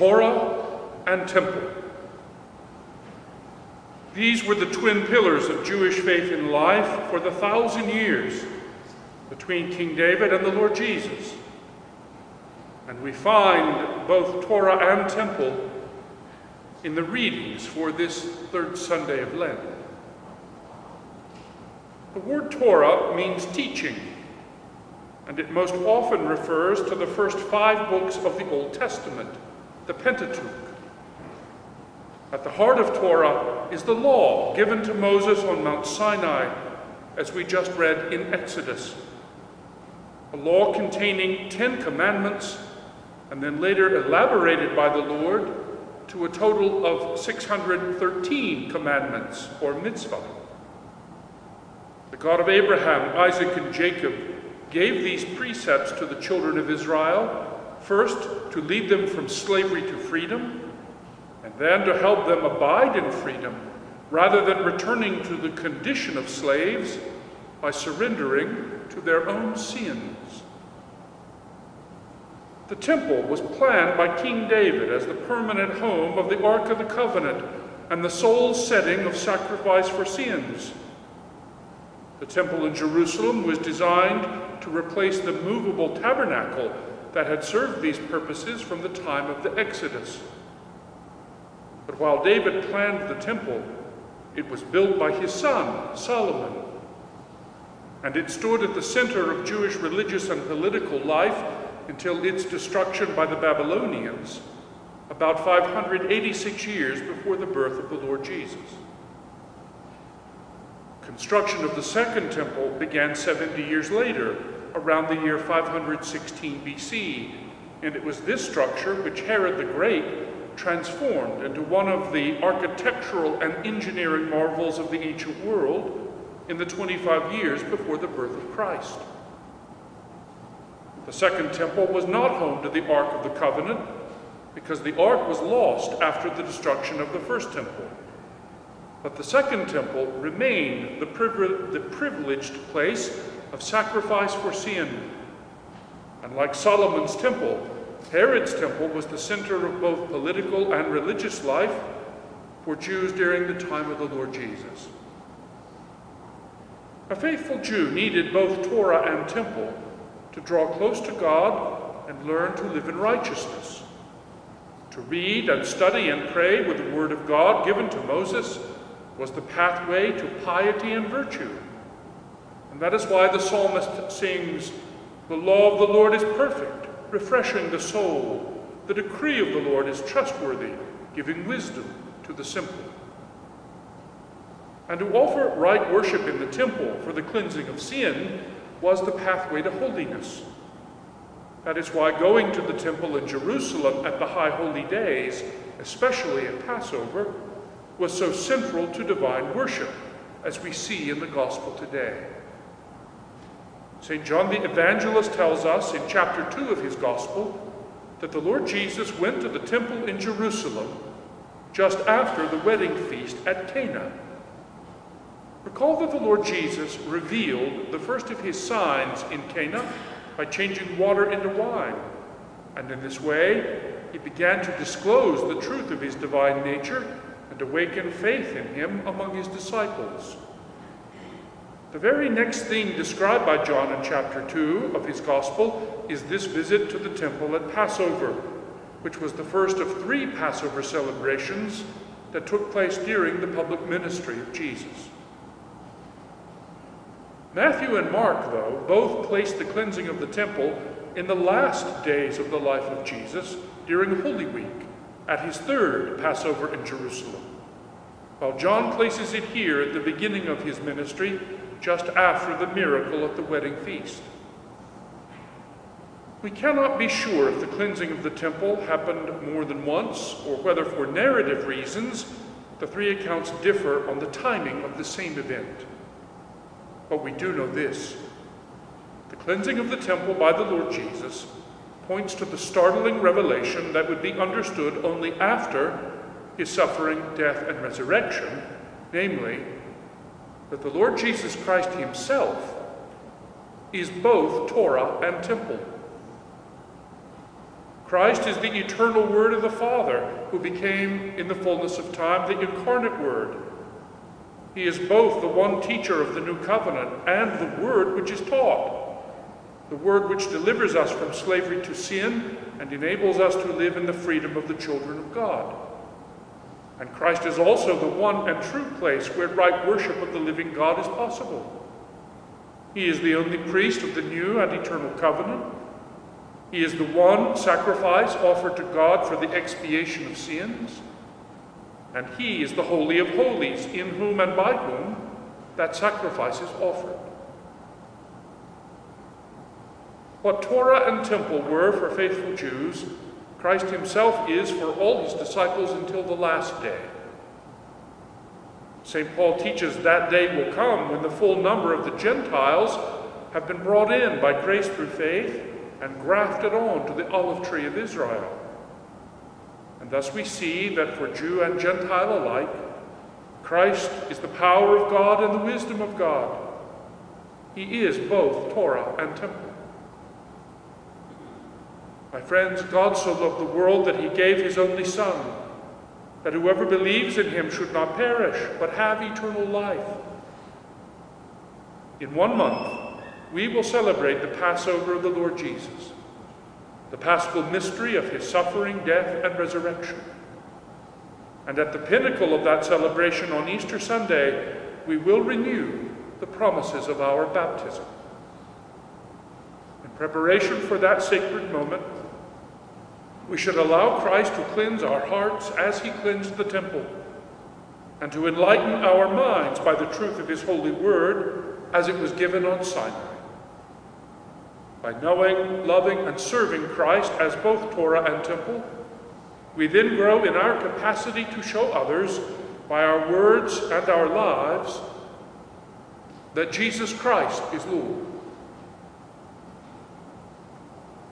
Torah and temple. These were the twin pillars of Jewish faith and life for the 1,000 years between King David and the Lord Jesus. And we find both Torah and temple in the readings for this third Sunday of Lent. The word Torah means teaching, and it most often refers to the first 5 books of the Old Testament, the Pentateuch. At the heart of Torah is the law given to Moses on Mount Sinai, as we just read in Exodus. A law containing 10 commandments, and then later elaborated by the Lord to a total of 613 commandments, or mitzvah. The God of Abraham, Isaac, and Jacob gave these precepts to the children of Israel, first to lead them from slavery to freedom, and then to help them abide in freedom, rather than returning to the condition of slaves by surrendering to their own sins. The temple was planned by King David as the permanent home of the Ark of the Covenant and the sole setting of sacrifice for sins. The temple in Jerusalem was designed to replace the movable tabernacle that had served these purposes from the time of the Exodus. But while David planned the temple, it was built by his son, Solomon, and it stood at the center of Jewish religious and political life until its destruction by the Babylonians, about 586 years before the birth of the Lord Jesus. Construction of the Second Temple began 70 years later, around the year 516 BC, and it was this structure which Herod the Great transformed into one of the architectural and engineering marvels of the ancient world in the 25 years before the birth of Christ. The Second Temple was not home to the Ark of the Covenant because the Ark was lost after the destruction of the First Temple. But the Second Temple remained the privileged place of sacrifice for sin. And like Solomon's temple, Herod's temple was the center of both political and religious life for Jews during the time of the Lord Jesus. A faithful Jew needed both Torah and temple to draw close to God and learn to live in righteousness. To read and study and pray with the Word of God given to Moses was the pathway to piety and virtue. And that is why the psalmist sings, "The law of the Lord is perfect, refreshing the soul. The decree of the Lord is trustworthy, giving wisdom to the simple." And to offer right worship in the temple for the cleansing of sin was the pathway to holiness. That is why going to the temple in Jerusalem at the high holy days, especially at Passover, was so central to divine worship, as we see in the gospel today. St. John the Evangelist tells us in chapter 2 of his gospel that the Lord Jesus went to the temple in Jerusalem just after the wedding feast at Cana. Recall that the Lord Jesus revealed the first of his signs in Cana by changing water into wine, and in this way he began to disclose the truth of his divine nature and awaken faith in him among his disciples. The very next thing described by John in chapter 2 of his gospel is this visit to the temple at Passover, which was the first of 3 Passover celebrations that took place during the public ministry of Jesus. Matthew and Mark, though, both placed the cleansing of the temple in the last days of the life of Jesus during Holy Week, at his 3rd Passover in Jerusalem, while John places it here at the beginning of his ministry, just after the miracle at the wedding feast. We cannot be sure if the cleansing of the temple happened more than once, or whether for narrative reasons the 3 accounts differ on the timing of the same event. But we do know this: the cleansing of the temple by the Lord Jesus points to the startling revelation that would be understood only after his suffering, death, and resurrection, namely, that the Lord Jesus Christ himself is both Torah and temple. Christ is the eternal Word of the Father, who became in the fullness of time the incarnate Word. He is both the one teacher of the new covenant and the Word which is taught, the Word which delivers us from slavery to sin and enables us to live in the freedom of the children of God. And Christ is also the one and true place where right worship of the living God is possible. He is the only priest of the new and eternal covenant. He is the one sacrifice offered to God for the expiation of sins. And he is the Holy of Holies, in whom and by whom that sacrifice is offered. What Torah and temple were for faithful Jews, Christ himself is for all his disciples until the last day. St. Paul teaches that day will come when the full number of the Gentiles have been brought in by grace through faith and grafted on to the olive tree of Israel. And thus we see that for Jew and Gentile alike, Christ is the power of God and the wisdom of God. He is both Torah and temple. My friends, God so loved the world that he gave his only Son, that whoever believes in him should not perish, but have eternal life. In 1 month, we will celebrate the Passover of the Lord Jesus, the paschal mystery of his suffering, death, and resurrection. And at the pinnacle of that celebration on Easter Sunday, we will renew the promises of our baptism. In preparation for that sacred moment, we should allow Christ to cleanse our hearts as he cleansed the temple, and to enlighten our minds by the truth of his holy word as it was given on Sinai. By knowing, loving, and serving Christ as both Torah and temple, we then grow in our capacity to show others, by our words and our lives, that Jesus Christ is Lord.